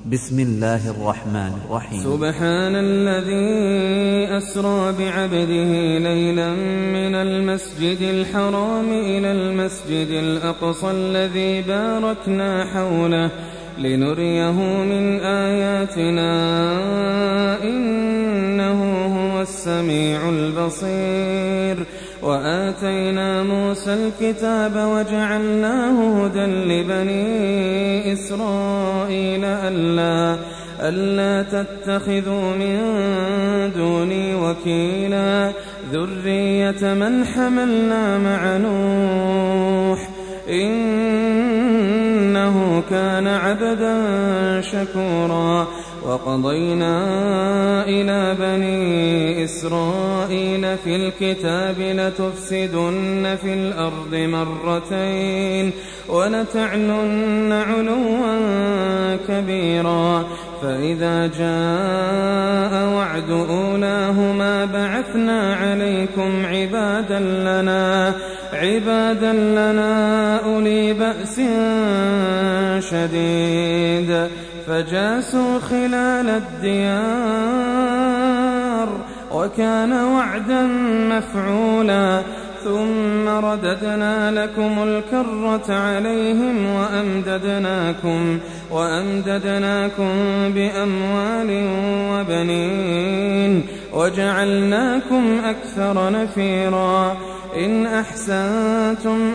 بسم الله الرحمن الرحيم. سبحان الذي أسرى بعبده ليلا من المسجد الحرام إلى المسجد الأقصى الذي باركنا حوله لنريه من آياتنا إنه هو السميع البصير. وآتينا موسى الكتاب وجعلناه هدى لبني إسرائيل ألا تتخذوا من دوني وكيلا ذرية من حملنا مع نوح إنه كان عبدا شكورا. وقضينا إلى بني إسرائيل في الكتاب لتفسدن في الأرض مرتين ولتعلن علوا كبيرا. فإذا جاء وعد أولاهما بعثنا عليكم عبادا لنا أولي بأس شديد فجاسوا خلال الديار وكان وعدا مفعولا. ثم رددنا لكم الكرة عليهم وأمددناكم بأموال وبنين وجعلناكم أكثر نفيرا. إن أحسنتم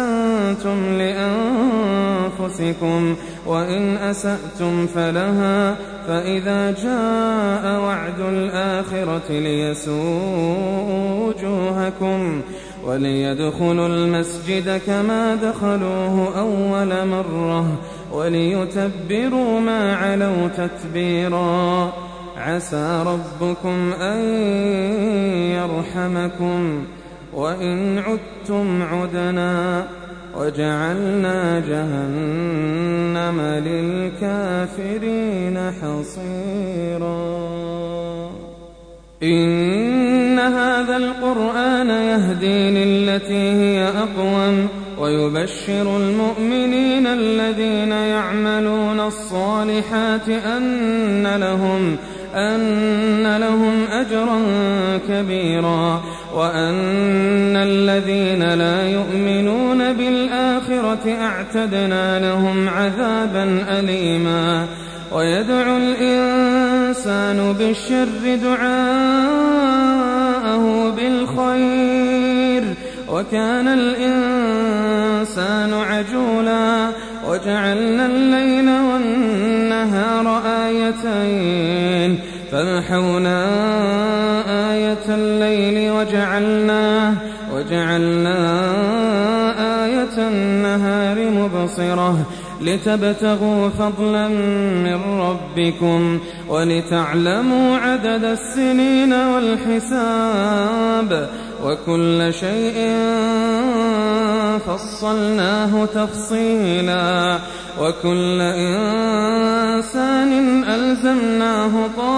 لأنفسكم وإن أسأتم فلها. فإذا جاء وعد الآخرة ليسوءوا وجوهكم وليدخلوا المسجد كما دخلوه أول مرة وليتبروا ما علوا تتبيرا. عسى ربكم أن يرحمكم وإن عدتم عدنا وجعلنا جهنم للكافرين حصيرا. إن هذا القرآن يهدي للتي هي أقوم ويبشر المؤمنين الذين يعملون الصالحات أن لهم أجرا كبيرا وأن الذين لا يؤمنون بالآخرة أعتدنا لهم عذابا أليما. ويدعو الإنسان بالشر دعاءه بالخير وكان الإنسان عجولا. وجعلنا الليل والنهار آيتين فمحونا آية الليل وجعلنا آية النهار مبصرة لتبتغوا فضلا من ربكم ولتعلموا عدد السنين والحساب وكل شيء فصلناه تفصيلا. وكل إنسان ألزمناه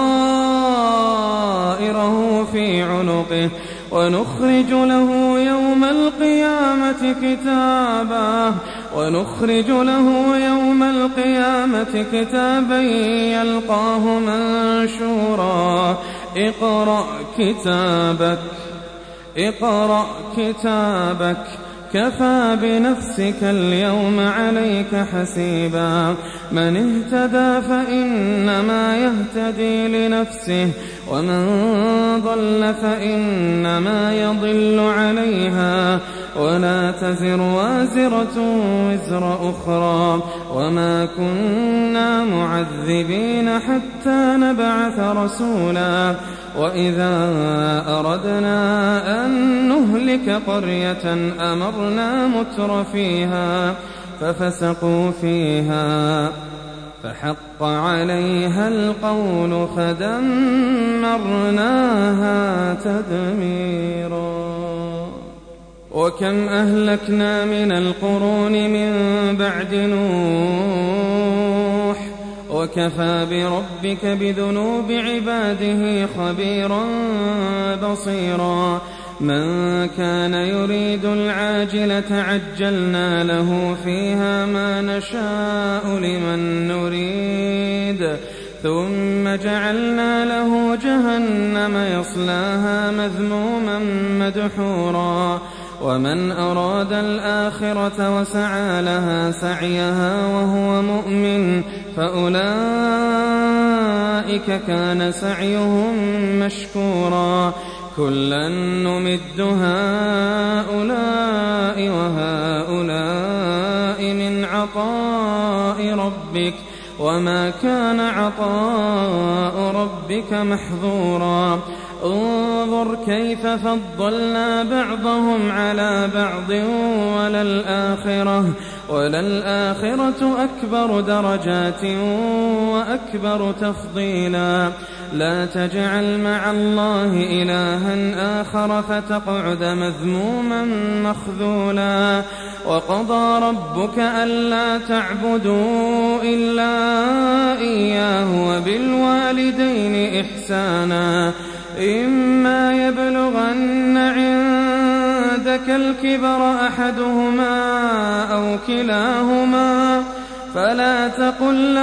طائره في عنقه ونخرج له يوم القيامة كتابا يلقاه منشورا. اقرأ كتابك كفى بنفسك اليوم عليك حسيبا. من اهتدى فإنما يهتدي لنفسه ومن ضل فإنما يضل عليها ولا تزر وازرة وزر أخرى وما كنا معذبين حتى نبعث رسولا. وإذا أردنا أن نهلك قرية أمرنا متر فيها ففسقوا فيها فحق عليها القول فدمرناها تدميرا. وكم أهلكنا من القرون من بعد نوح وكفى بربك بذنوب عباده خبيرا بصيرا. من كان يريد العاجلة عجلنا له فيها ما نشاء لمن نريد شديد ثم جعلنا له جهنم يصلاها مذموما مدحورا ومن أراد الآخرة وسعى لها سعيها وهو مؤمن فأولئك كان سعيهم مشكورا كلا نمد هؤلاء وهؤلاء من عطاء ربك وما كان عطاء ربك محظورا انظر كيف فضلنا بعضهم على بعض وللآخرة أكبر درجات وأكبر تفضيلا لا تجعل مع الله إلها آخر فتقعد مذموما مخذولا وقضى ربك ألا تعبدوا إلا إياه وبالوالدين إحسانا إما يبلغن عندك الكبر أحدهما أو كلاهما فلا تقل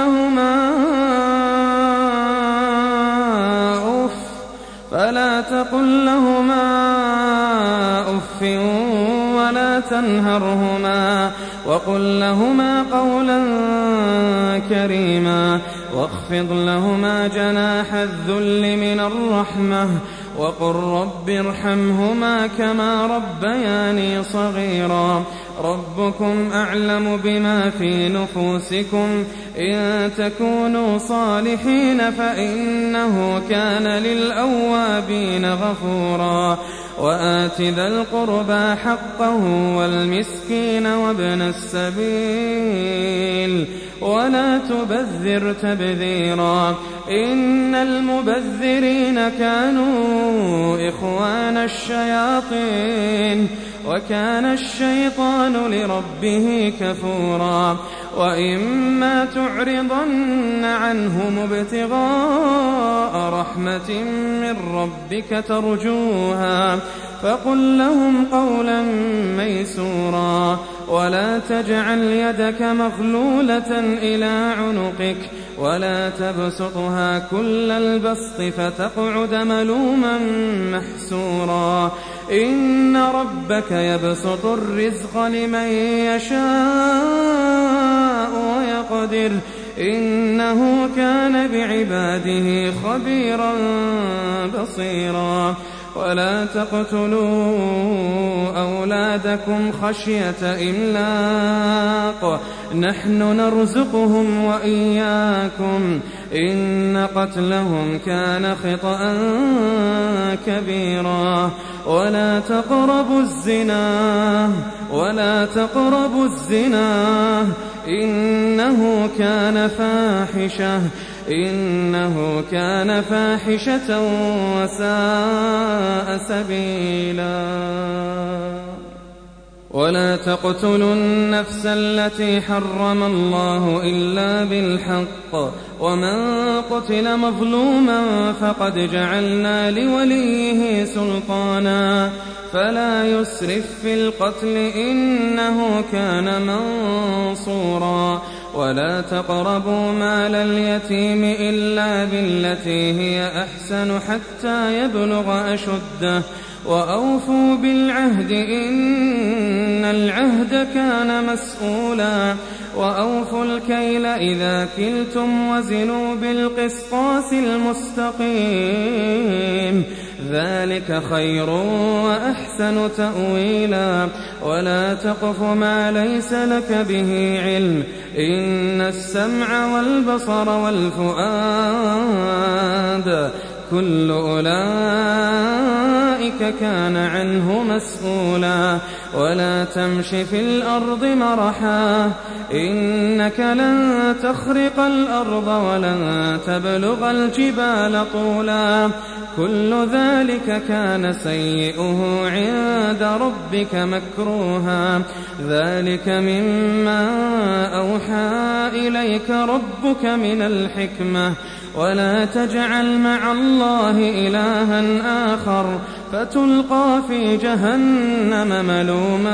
لهما أف ولا تنهرهما وقل لهما قولا كريما واخفض لهما جناح الذل من الرحمة وقل رب ارحمهما كما ربياني صغيرا ربكم أعلم بما في نفوسكم إن تكونوا صالحين فإنه كان للأوابين غفورا وآت ذا القربى حقه والمسكين وابن السبيل ولا تبذر تبذيرا إن المبذرين كانوا إخوان الشياطين وكان الشيطان لربه كفورا وإما تعرضن عنهم ابتغاء رحمة من ربك ترجوها فقل لهم قولا ميسورا ولا تجعل يدك مغلولة إلى عنقك ولا تبسطها كل البسط فتقعد ملوما محسورا إن ربك يبسط الرزق لمن يشاء ويقدر إنه كان بعباده خبيرا بصيرا ولا تقتلوا أولادكم خشية إملاق نحن نرزقهم وإياكم إن قتلهم كان خطأ كبيرا ولا تقربوا الزنا إنه كان فاحشة وساء سبيلا ولا تقتلوا النفس التي حرم الله إلا بالحق ومن قتل مظلوما فقد جعلنا لوليه سلطانا فلا يسرف في القتل إنه كان منصورا ولا تقربوا مال اليتيم إلا بالتي هي أحسن حتى يبلغ أشده وأوفوا بالعهد إن العهد كان مسؤولا وأوفوا الكيل إذا كلتم وزنوا بالقسطاس المستقيم ذلك خير وأحسن تأويلا ولا تقف ما ليس لك به علم إن السمع والبصر والفؤاد كل أولئك كان عنه مسؤولا ولا تمش في الأرض مرحا إنك لن تخرق الأرض ولن تبلغ الجبال طولا كل ذلك كان سيئه عند ربك مكروها ذلك مما أوحى إليك ربك من الحكمة ولا تجعل مع الله إلها آخر فتلقى في جهنم ملوما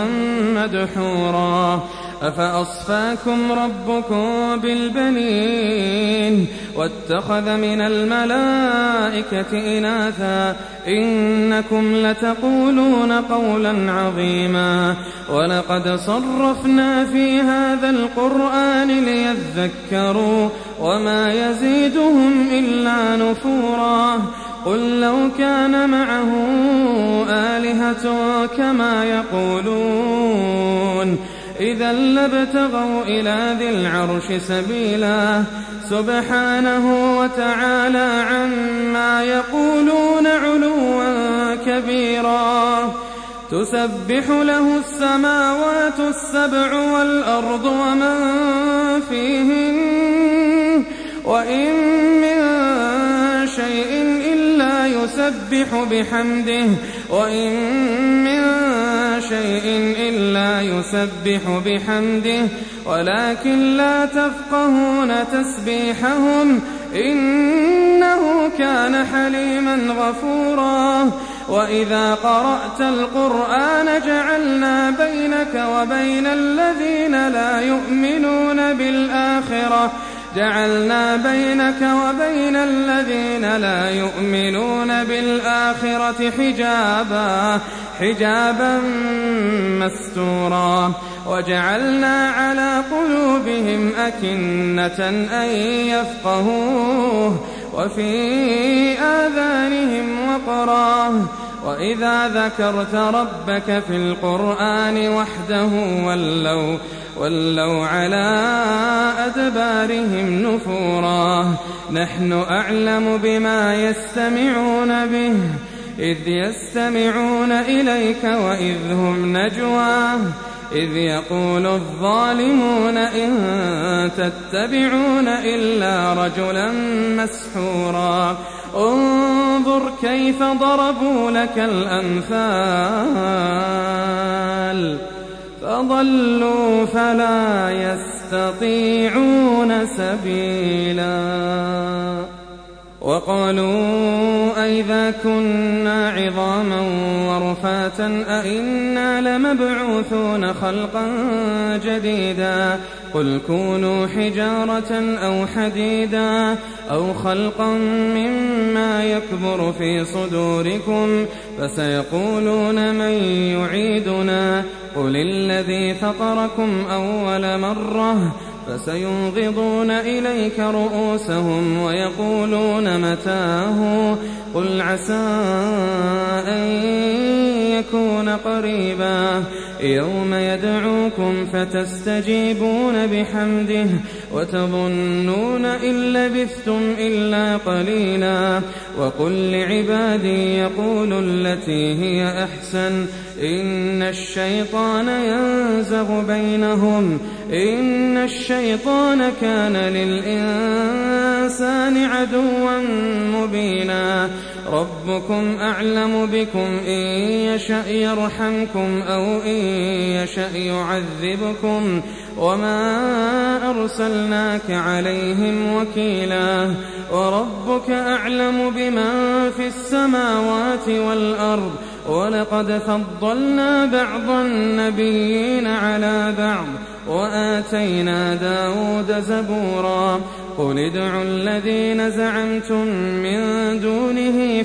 مدحورا أفأصفاكم ربكم بالبنين واتخذ من الملائكة إناثا إنكم لتقولون قولا عظيما ولقد صرفنا في هذا القرآن ليذكروا وما يزيدهم إلا نفورا قل لو كان معه آلهة كما يقولون إذا لابتغوا إلى ذي العرش سبيلا سبحانه وتعالى عما يقولون علوا كبيرا تسبح له السماوات السبع والأرض ومن فيهن وإن من شيء إلا يسبح بحمده ولكن لا تفقهون تسبيحهم إنه كان حليما غفورا وإذا قرأت القرآن جعلنا بينك وبين الذين لا يؤمنون بالآخرة حجابا مستورا وجعلنا على قلوبهم أكنة أن يفقهوه وفي آذانهم وقرا وإذا ذكرت ربك في القرآن وحده ولوا على أدبارهم نفورا نحن أعلم بما يستمعون به إذ يستمعون إليك وإذ هم نجوى إذ يقول الظالمون إن تتبعون إلا رجلا مسحورا انظر كيف ضربوا لك الأمثال فضلوا فلا يستطيعون سبيلا وقالوا أئذا كنا عظاما ورفاتا أئنا لمبعوثون خلقا جديدا قل كونوا حجارة أو حديدا أو خلقا مما يكبر في صدوركم فسيقولون من يعيدنا قل الذي فطركم أول مرة فسينغضون إليك رؤوسهم ويقولون متاه قل عسى أن يكون قريبا يوم يدعوكم فتستجيبون بحمده وتظنون إن لبثتم إلا قليلا وقل لعبادي يقولوا التي هي أحسن إن الشيطان ينزغ بينهم إن الشيطان كان للإنسان عدوا مبينا ربكم أعلم بكم إن يشأ يرحمكم أو إن يشأ يعذبكم وما أرسلناك عليهم وكيلا وربك أعلم بمن في السماوات والأرض ولقد فضلنا بعض النبيين على بعض وآتينا داود زبورا قل ادعوا الذين زعمتم من دونه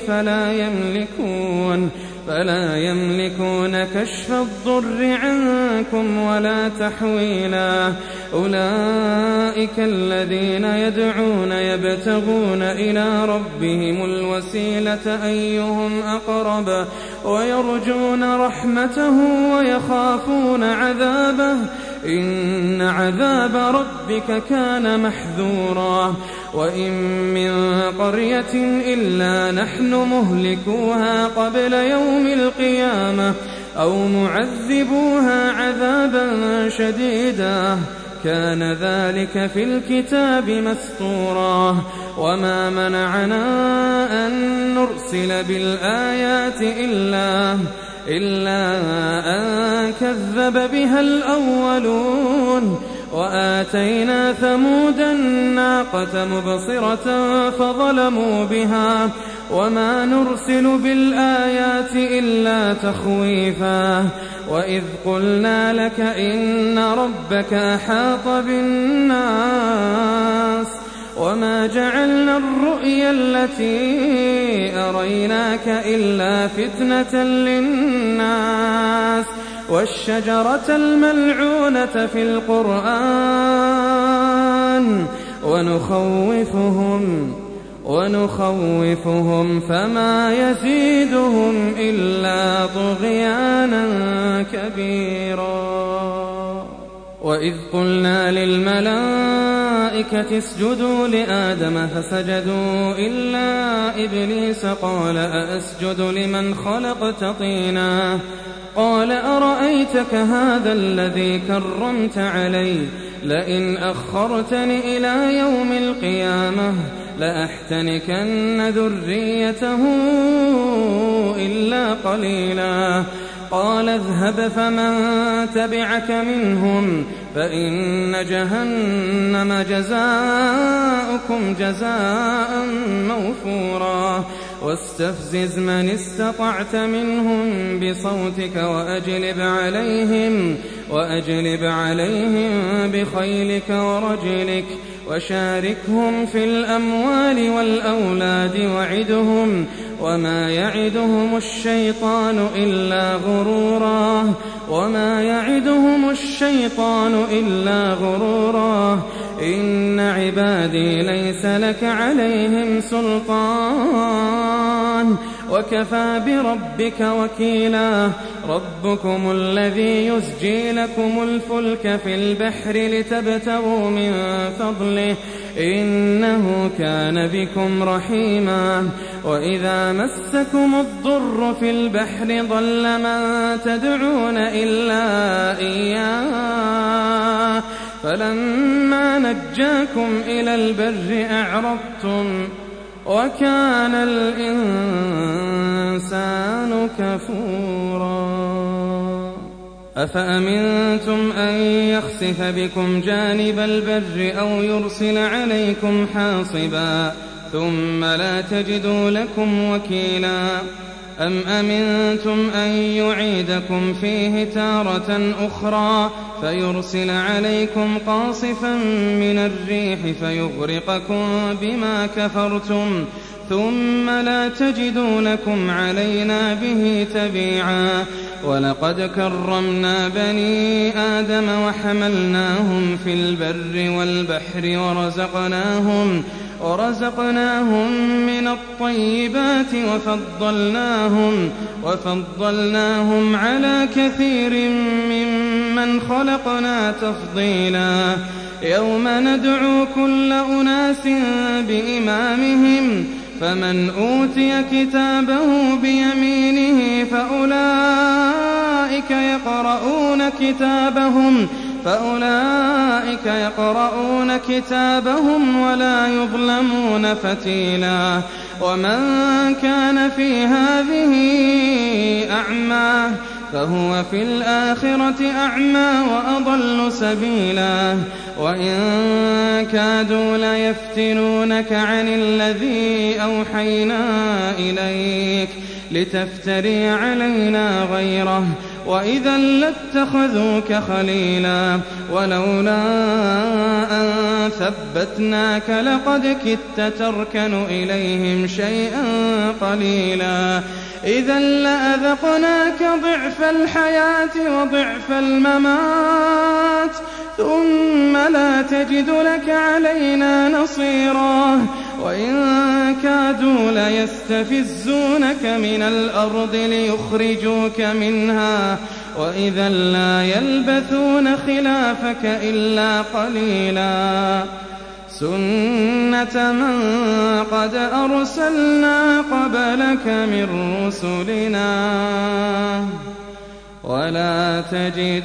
فلا يملكون كشف الضر عنكم ولا تحويلا أولئك الذين يدعون يبتغون إلى ربهم الوسيلة أيهم أقرب ويرجون رحمته ويخافون عذابه إن عذاب ربك كان محذورا وإن من قرية إلا نحن مهلكوها قبل يوم القيامة أو معذبوها عذابا شديدا كان ذلك في الكتاب مسطورا وما منعنا أن نرسل بالآيات إلا أن كذب بها الأولون وآتينا ثمود الناقة مبصرة فظلموا بها وما نرسل بالآيات إلا تخويفا وإذ قلنا لك إن ربك أحاط بالناس وما جعلنا الرؤيا التي أريناك إلا فتنة للناس والشجرة الملعونة في القرآن ونخوفهم فما يزيدهم إلا طغيانا كبيرا. وإذ قلنا للملائكة اسجدوا لآدم فسجدوا إلا إبليس قال أأسجد لمن خلقت طينا قال أرأيتك هذا الذي كرمت علي لئن أخرتني إلى يوم القيامة لأحتنكن ذريته إلا قليلا. قال اذهب فمن تبعك منهم فإن جهنم جزاؤكم جزاء موفورا. واستفزز من استطعت منهم بصوتك وأجلب عليهم بخيلك ورجلك وشاركهم في الأموال والأولاد وعدهم وما يعدهم الشيطان إلا غرورا. إن عبادي ليس لك عليهم سلطان وكفى بربك وكيلا. ربكم الذي يزجي لكم الفلك في البحر لتبتغوا من فضله إنه كان بكم رحيما. وإذا مسكم الضر في البحر ضل من تدعون إلا إياه فلما نجاكم إلى البر أعرضتم وكان الإنسان كفورا. أفأمنتم أن يخسف بكم جانب البر أو يرسل عليكم حاصبا ثم لا تجدوا لكم وكيلا. أم أمنتم أن يعيدكم فيه تارة أخرى فيرسل عليكم قاصفا من الريح فيغرقكم بما كفرتم ثم لا تجدوا لكم علينا به تبيعا. ولقد كرمنا بني آدم وحملناهم في البر والبحر ورزقناهم من الطيبات وفضلناهم على كثير ممن خلقنا تفضيلا. يوم ندعو كل أناس بإمامهم فمن أوتي كتابه بيمينه فأولئك يقرؤون كتابهم ولا يظلمون فتيلا. ومن كان في هذه أعمى فهو في الآخرة أعمى وأضل سبيلا. وإن كادوا ليفتنونك عن الذي أوحينا إليك لتفتري علينا غيره وإذا لاتخذوك خليلا. ولولا أن ثبتناك لقد كدت تركن إليهم شيئا قليلا. إذا لأذقناك ضعف الحياة وضعف الممات ثم لا تجد لك علينا نصيرا. وإن كادوا ليستفزونك من الأرض ليخرجوك منها وإذا لا يلبثون خلافك إلا قليلا. سنة من قد أرسلنا قبلك من رسلنا ولا تجد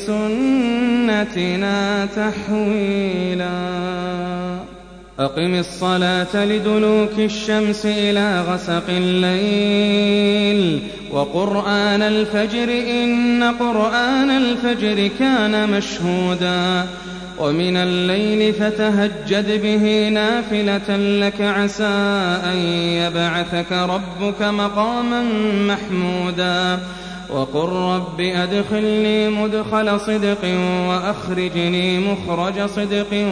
لسنتنا تحويلا. أقم الصلاة لدلوك الشمس إلى غسق الليل وقرآن الفجر إن قرآن الفجر كان مشهودا. ومن الليل فتهجد به نافلة لك عسى أن يبعثك ربك مقاما محمودا. وقل رب أدخلني مدخل صدق وأخرجني مخرج صدق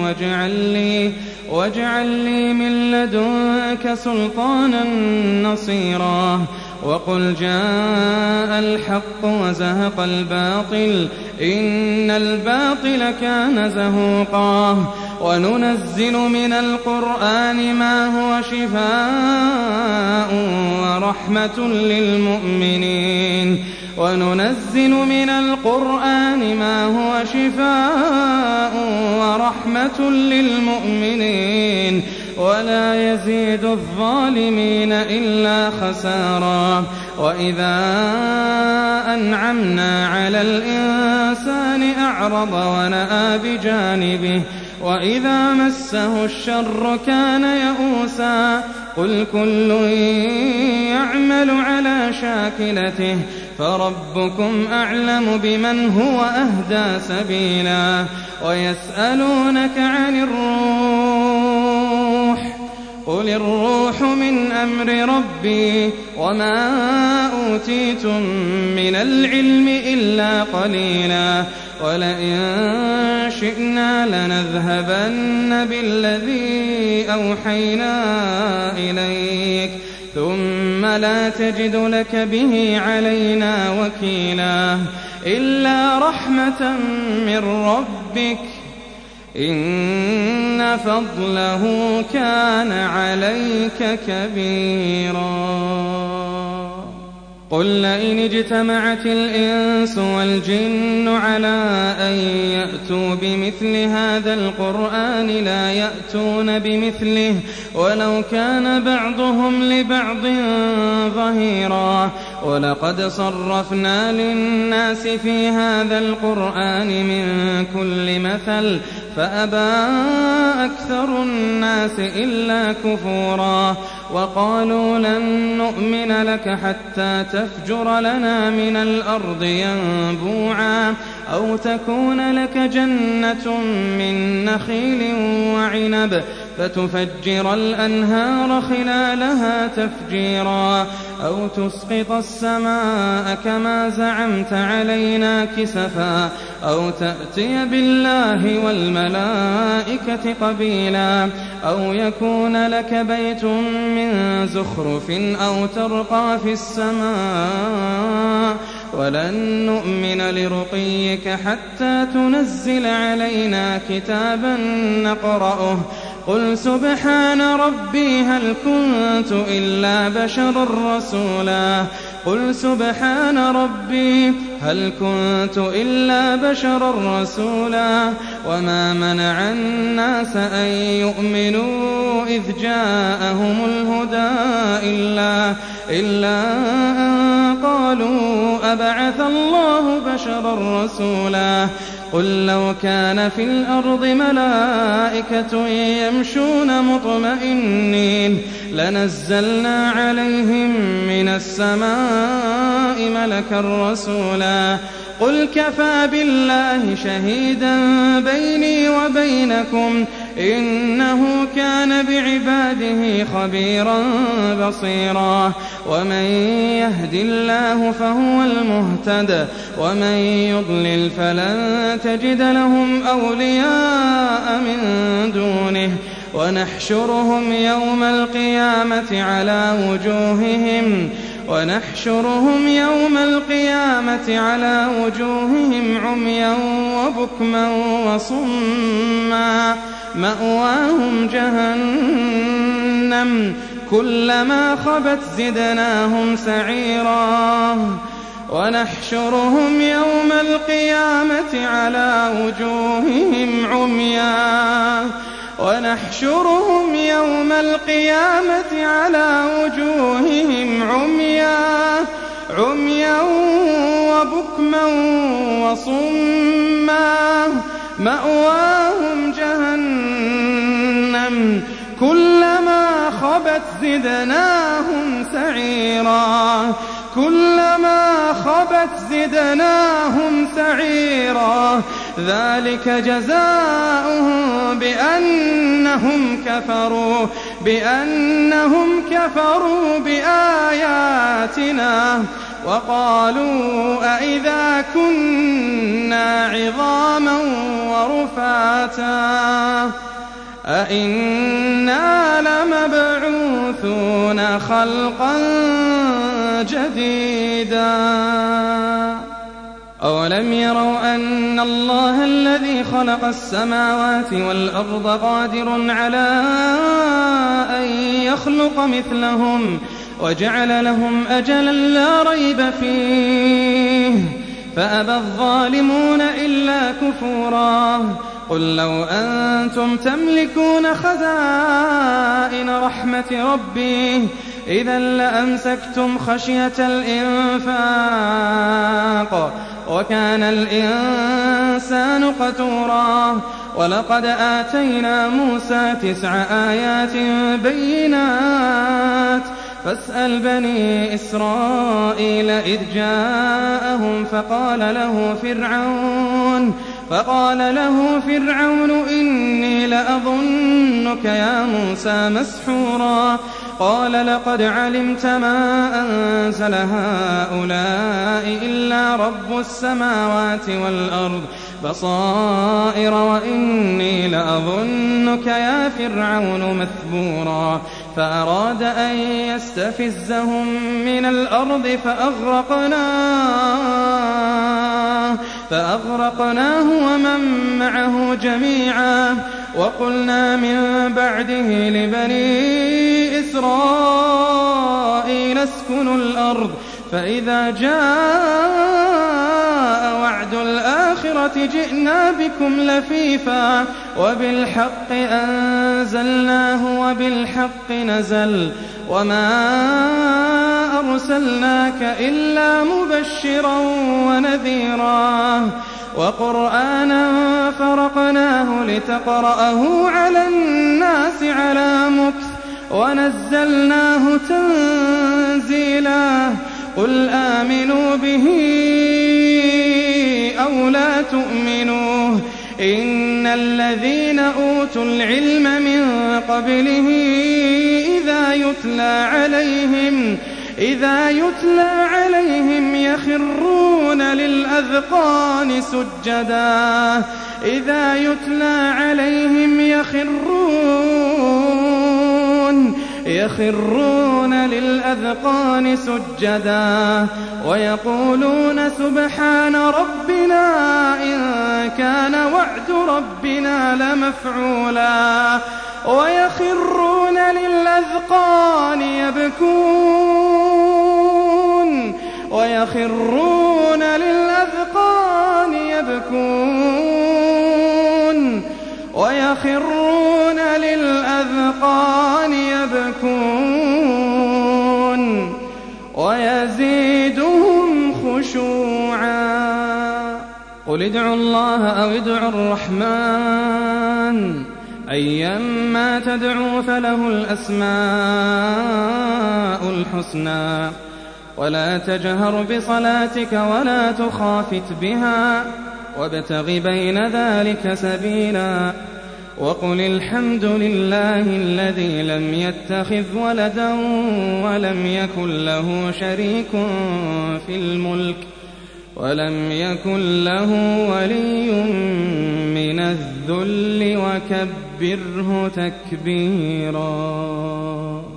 واجعل لي من لدنك سلطانا نصيرا وقل جاء الحق وزهق الباطل إن الباطل كان زهوقا وننزل من القرآن ما هو شفاء ورحمة للمؤمنين وننزل من القرآن ما هو شفاء ورحمة للمؤمنين ولا يزيد الظالمين إلا خسارا وإذا أنعمنا على الإنسان أعرض ونأى بجانبه وإذا مسه الشر كان يئوسا قل كل يعمل على شاكلته فربكم أعلم بمن هو أهدى سبيلا ويسألونك عن الروح قل الروح من أمر ربي وما أوتيتم من العلم إلا قليلا ولئن شئنا لنذهبن بالذي أوحينا إليك ثم لا تجد لك به علينا وكيلا إلا رحمة من ربك إن فضله كان عليك كبيرا قل لئن اجتمعت الإنس والجن على أن يأتوا بمثل هذا القرآن لا يأتون بمثله ولو كان بعضهم لبعض ظهيرا ولقد صرفنا للناس في هذا القرآن من كل مثل فأبى أكثر الناس إلا كفورا وقالوا لن نؤمن لك حتى تفجر لنا من الأرض ينبوعا أو تكون لك جنة من نخيل وعنب فتفجر الأنهار خلالها تفجيرا أو تسقط السماء كما زعمت علينا كسفا أو تأتي بالله والملائكة قبيلا أو يكون لك بيت من زخرف أو ترقى في السماء ولن نؤمن لرقيك حتى تنزل علينا كتابا نقرأه قل سبحان ربي هل كنت إلا بشرا رسولا قل سبحان ربي هل كنت إلا بشرا رسولا وما منع الناس أن يؤمنوا إذ جاءهم الهدى إلا أن قالوا أبعث الله بشرا رسولا قل لو كان في الأرض ملائكة يمشون مطمئنين لنزلنا عليهم من السماء ملكا رسولا قل كفى بالله شهيدا بيني وبينكم إنه كان بعباده خبيرا بصيرا ومن يهد الله فهو المهتد ومن يضلل فلن تجد لهم أولياء من دونه ونحشرهم يوم القيامة على وجوههم عميا وبكما وصما مأواهم جهنم كلما خبت زدناهم سعيرا ونحشرهم يوم القيامة على وجوههم عميا وبكما وصما مأواهم جهنم كلما خبت زدناهم سعيرا ذلك جزاؤهم بأنهم كفروا بآياتنا وقالوا أئذا كنا عظاما ورفاتا أئنا لمبعوثون خلقا جديدا أولم يروا أن الله الذي خلق السماوات والأرض قادر على أن يخلق مثلهم وجعل لهم أجلا لا ريب فيه فأبى الظالمون إلا كفورا قل لو أنتم تملكون خزائن رحمة ربي إذا لأمسكتم خشية الإنفاق وكان الإنسان قتورا ولقد آتينا موسى 9 آيات بينات فاسأل بني إسرائيل إذ جاءهم فقال له فرعون إني لأظنك يا موسى مسحورا قال لقد علمت ما أنزل هؤلاء إلا رب السماوات والأرض بصائر وإني لأظنك يا فرعون مثبورا فأراد أن يستفزهم من الأرض فأغرقناه ومن معه جميعا وقلنا من بعده لبني إسرائيل اسكنوا الأرض فإذا جاء وعد الآخرة جئنا بكم لفيفا وبالحق أنزلناه وبالحق نزل وما أرسلناك إلا مبشرا ونذيرا وقرآنا فرقناه لتقرأه على الناس على مكث ونزلناه تنزيلا قل آمنوا به أو لا تؤمنوا إن الذين أوتوا العلم من قبله إذا يتلى عليهم يخرون للأذقان سجدا ويقولون سبحان ربنا إن كان وعد ربنا لمفعولا ويخرون للأذقان يبكون ويزيدهم خشوعا قل ادعوا الله أو ادعوا الرحمن أيما تدعوا فله الأسماء الحسنى ولا تجهر بصلاتك ولا تخافت بها وابتغ بين ذلك سبيلا وقل الحمد لله الذي لم يتخذ ولدا ولم يكن له شريك في الملك ولم يكن له ولي من الذل وكبره تكبيرا.